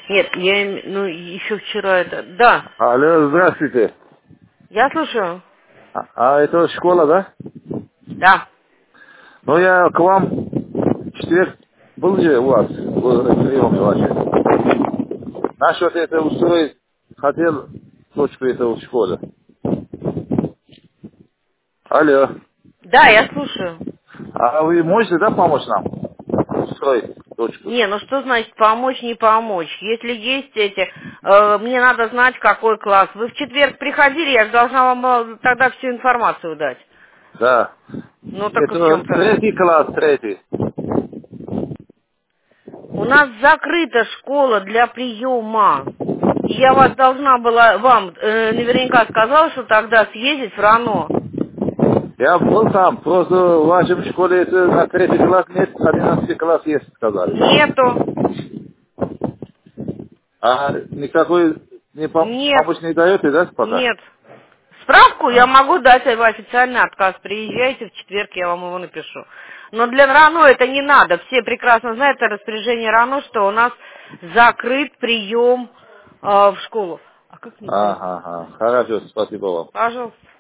Нет, ну, еще вчера это... Да, Алло, здравствуйте. я слушаю. Это школа, да? Да. Ну, я к вам в четверг был же у вас, в приеме вашей. Насчет этого устроить, хотел точку этого в школе. Алло. Да, я слушаю. А вы можете, да, помочь нам устроить точку? Не, ну что значит помочь, не помочь? Если есть эти, мне надо знать, какой класс. Вы в четверг приходили, я же должна вам тогда всю информацию дать. Да. Ну так и в Это чем тогда? третий класс, третий. У нас закрыта школа для приема. И я вас должна была, вам наверняка сказала, что тогда съездить в РАНО. Я был там, просто в вашем школе это на третий класс нет, 11 класс есть, сказали. Нету. А никакой Нет. помощь не даете, да, пока? Нет. Справку я А. могу дать, официальный отказ. Приезжайте в четверг, я вам его напишу. Но для РАНО это не надо. Все прекрасно знают это распоряжение РАНО, что у нас закрыт прием в школу. А как мне Ага, зайти? ага. Хорошо, спасибо вам. Пожалуйста.